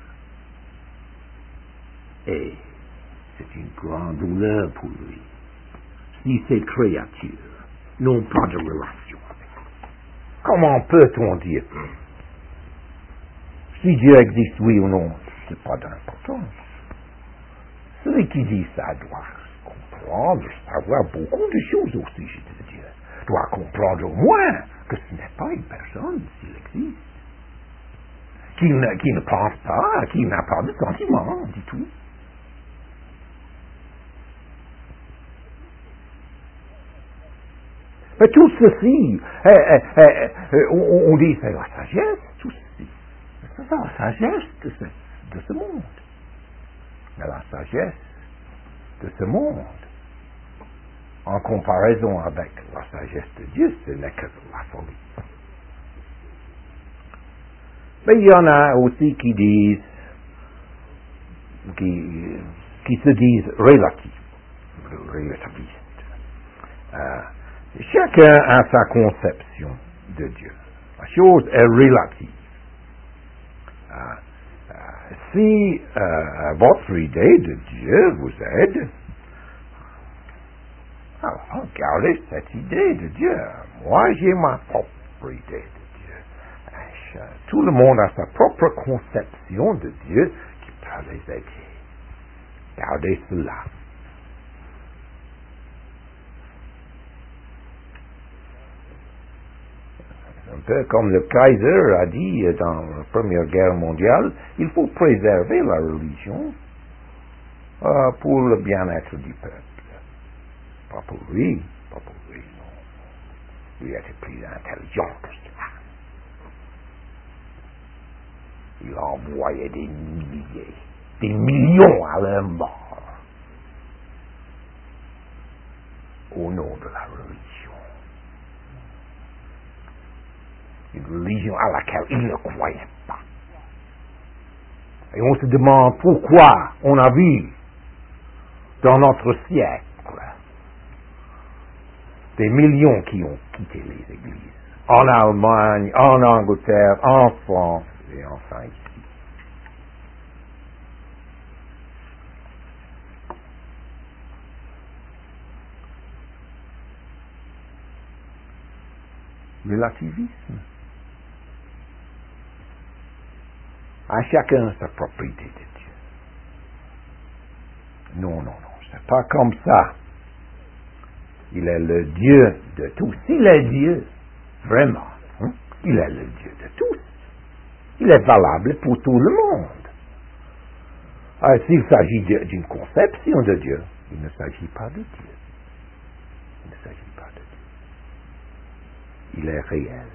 Et c'est une grande douleur pour lui. Si ces créatures n'ont pas de relation avec lui, comment peut-on dire? Si Dieu existe, oui ou non, c'est pas d'importance. Celui qui dit ça doit comprendre, savoir beaucoup de choses au sujet de Dieu. Doit comprendre au moins que ce n'est pas une personne s'il existe. Qu'il ne pense pas, qu'il n'a pas de sentiments du tout. Mais tout ceci, on dit c'est la sagesse, tout ceci. C'est la sagesse de ce monde. Mais la sagesse de ce monde, en comparaison avec la sagesse de Dieu, ce n'est que la folie. Mais il y en a aussi qui disent, qui se disent relativistes. Chacun a sa conception de Dieu. La chose est relative. Si votre idée de Dieu vous aide, alors gardez cette idée de Dieu. Moi, j'ai ma propre idée de Dieu. Tout le monde a sa propre conception de Dieu qui peut les aider. Gardez cela. Un peu comme le Kaiser a dit dans la Première Guerre mondiale, il faut préserver la religion pour le bien-être du peuple. Pas pour lui, non. Lui était plus intelligent que cela. Il envoyait des milliers, des millions à leur mort au nom de la religion. Une religion à laquelle il ne croyait pas. Et on se demande pourquoi on a vu dans notre siècle des millions qui ont quitté les églises. En Allemagne, en Angleterre, en France et enfin ici. relativisme. À chacun sa propriété de Dieu. Non, c'est pas comme ça. Il est le Dieu de tous. Il est Dieu, vraiment. Il est le Dieu de tous. Il est valable pour tout le monde. Alors, s'il s'agit d'une conception de Dieu, il ne s'agit pas de Dieu. Il ne s'agit pas de Dieu. Il est réel.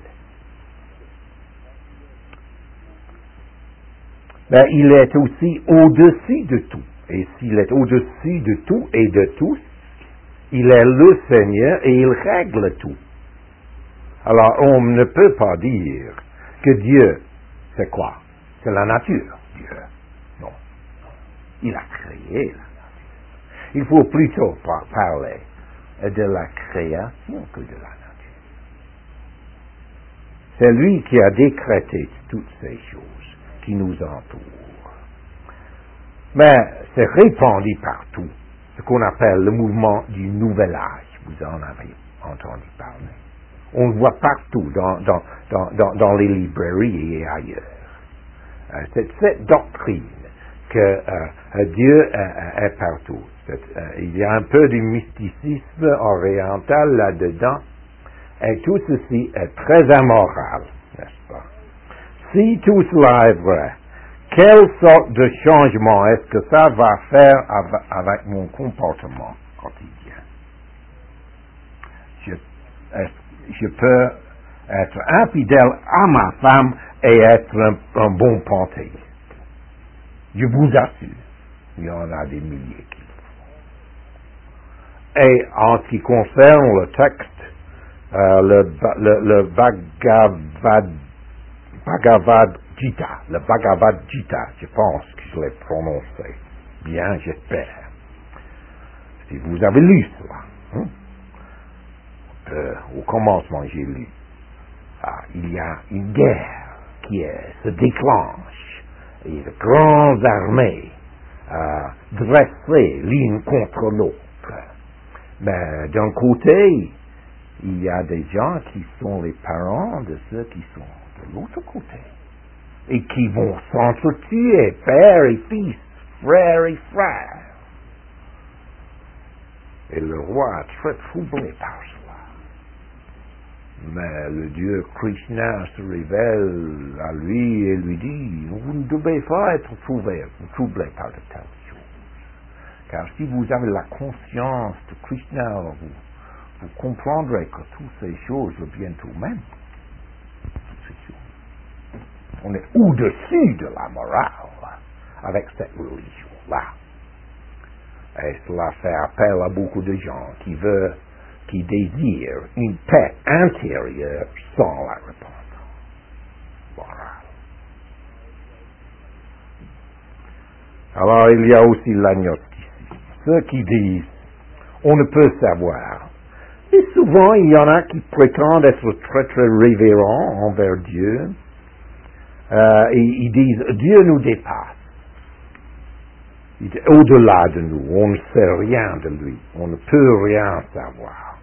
Mais il est aussi au-dessus de tout. Et s'il est au-dessus de tout et de tous, il est le Seigneur et il règle tout. Alors, on ne peut pas dire que Dieu, c'est quoi? C'est la nature, Dieu. Non. Il a créé la nature. Il faut plutôt parler de la création que de la nature. C'est lui qui a décrété toutes ces choses qui nous entourent. Mais c'est répandu partout, ce qu'on appelle le mouvement du nouvel âge. Vous en avez entendu parler. On le voit partout, dans les librairies et ailleurs. C'est cette doctrine que Dieu est partout. Il y a un peu du mysticisme oriental là-dedans, et tout ceci est très amoral, n'est-ce pas? Si tout cela est vrai, quelle sorte de changement est-ce que ça va faire avec mon comportement quotidien? Je peux être infidèle à ma femme et être un bon panthéiste. Je vous assure, il y en a des milliers qui le font. Et en ce qui concerne le texte, le Bhagavad Gita, je pense que je l'ai prononcé bien, j'espère. Si vous avez lu cela, au commencement j'ai lu, il y a une guerre qui se déclenche, et de grandes armées dressées l'une contre l'autre. Mais d'un côté, il y a des gens qui sont les parents de ceux qui sont de l'autre côté, et qui vont s'entretuer, père et fils, frère et frère. Et le roi est très troublé par cela. Mais le Dieu Krishna se révèle à lui et lui dit, vous ne devez pas être troublé par de telles choses. Car si vous avez la conscience de Krishna, vous comprendrez que toutes ces choses viennent tout même. Toutes ces choses. On est au-dessus de la morale avec cette religion-là. Et cela fait appel à beaucoup de gens qui désirent une paix intérieure sans la repentance morale. Alors il y a aussi l'agnosticisme. Ceux qui disent, on ne peut savoir. Et souvent il y en a qui prétendent être très très révérents envers Dieu. Et ils disent, Dieu nous dépasse. Il est au-delà de nous, on ne sait rien de lui, on ne peut rien savoir.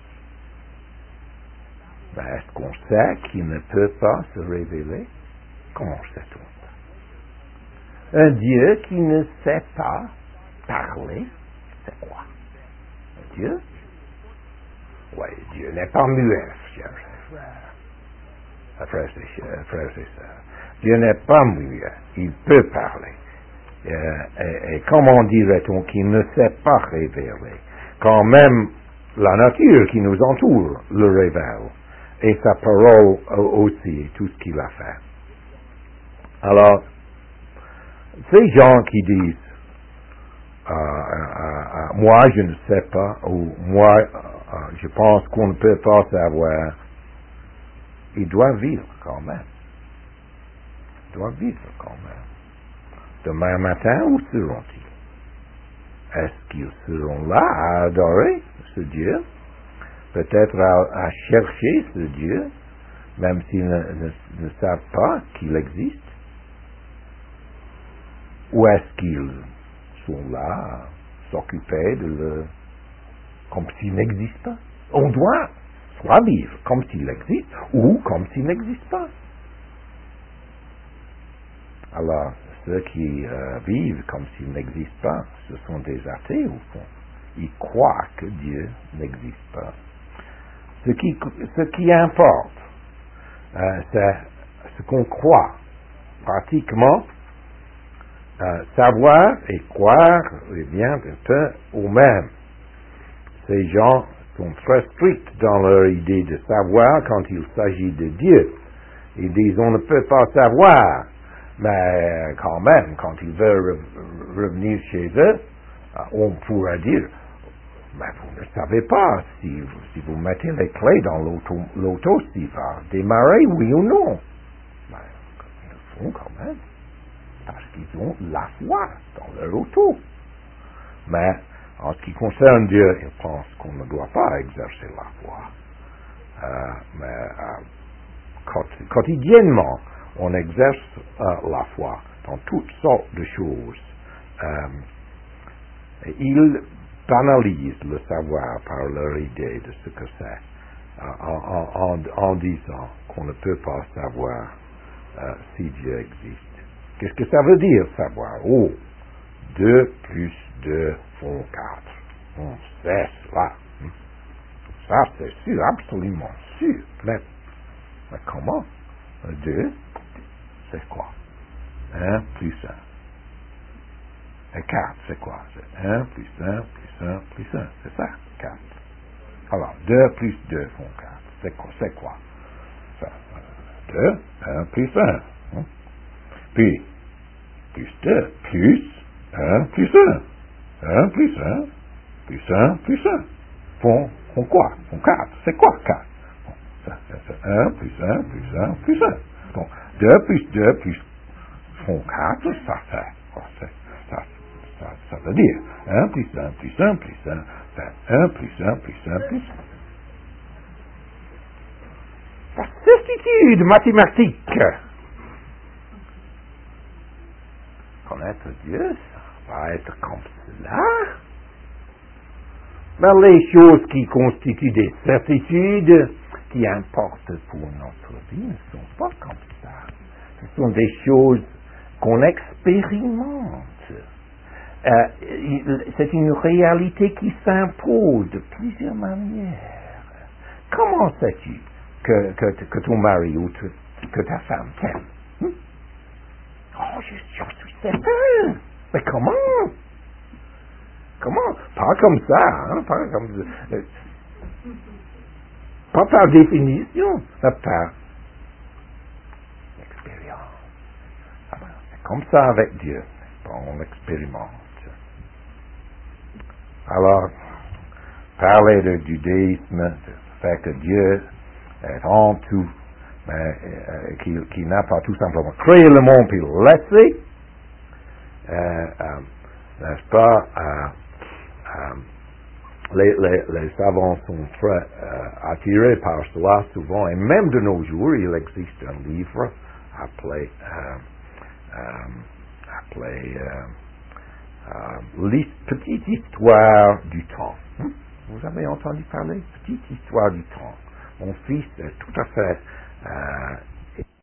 Mais est-ce qu'on sait qu'il ne peut pas se révéler? Comment sait-on ça? Un Dieu qui ne sait pas parler, c'est quoi? Un Dieu? Oui, Dieu n'est pas muet, frères et sœurs. Dieu n'est pas muet, il peut parler. Et comment dirait-on qu'il ne sait pas révéler, quand même la nature qui nous entoure le révèle, et sa parole aussi, et tout ce qu'il a fait. Alors, ces gens qui disent, moi je ne sais pas, ou moi je pense qu'on ne peut pas savoir, ils doivent vivre quand même. Demain matin, où seront-ils? Est-ce qu'ils seront là à adorer ce Dieu? Peut-être à chercher ce Dieu, même s'ils ne savent pas qu'il existe? Ou est-ce qu'ils sont là à s'occuper comme s'il n'existe pas? On doit soit vivre comme s'il existe ou comme s'il n'existe pas. Alors, ceux qui vivent comme s'il n'existe pas, ce sont des athées au fond. Ils croient que Dieu n'existe pas. Ce qui importe, c'est ce qu'on croit. Pratiquement, savoir et croire revient un peu au même. Ces gens sont très stricts dans leur idée de savoir quand il s'agit de Dieu. Ils disent on ne peut pas savoir, mais quand même, quand ils veulent revenir chez eux, on pourra dire mais vous ne savez pas si vous mettez les clés dans l'auto, s'il va démarrer, oui ou non. Mais ils le font quand même, parce qu'ils ont la foi dans leur auto. Mais en ce qui concerne Dieu, ils pensent qu'on ne doit pas exercer la foi. Mais quotidiennement, on exerce la foi dans toutes sortes de choses. Ils banalisent le savoir par leur idée de ce que c'est, en disant qu'on ne peut pas savoir si Dieu existe. Qu'est-ce que ça veut dire, savoir? Oh, 2 plus 2 font 4. On sait cela. Ça, c'est sûr, absolument sûr. Mais comment? 2, c'est quoi? 1 plus 1. Et 4, c'est quoi? C'est 1 plus 1 plus 1 plus 1. C'est ça, 4. Alors, 2 plus 2 font 4. C'est quoi? Ça, 2, 1 plus 1. Puis, plus 2, plus 1 plus 1. 1 plus 1, plus 1 plus 1. Font quoi? Font 4. C'est quoi 4? Bon, ça, c'est 1 plus 1 plus 1 plus 1. Bon, 2 plus 2 plus font 4, ça fait quoi? Ça veut dire 1 plus 1 plus 1 plus 1, c'est 1 plus 1 plus 1 plus 1. La certitude mathématique. Connaître Dieu, ça va être comme cela. Mais les choses qui constituent des certitudes qui importent pour notre vie ne sont pas comme ça. Ce sont des choses qu'on expérimente. C'est une réalité qui s'impose de plusieurs manières. Comment sais-tu que ton mari ou que ta femme t'aime? Oh, j'en suis certain. Mais comment? Pas comme ça, hein? Pas par définition, mais par expérience. C'est comme ça avec Dieu. On l'expérimente. Alors, parler du judaïsme, du fait que Dieu est en tout, mais qu'il n'a pas tout simplement créé le monde puis le laisser, n'est-ce pas, les savants sont très attirés par cela souvent, et même de nos jours, il existe un livre appelé Petite histoire du temps. Vous avez entendu parler? Petite histoire du temps. Mon fils est tout à fait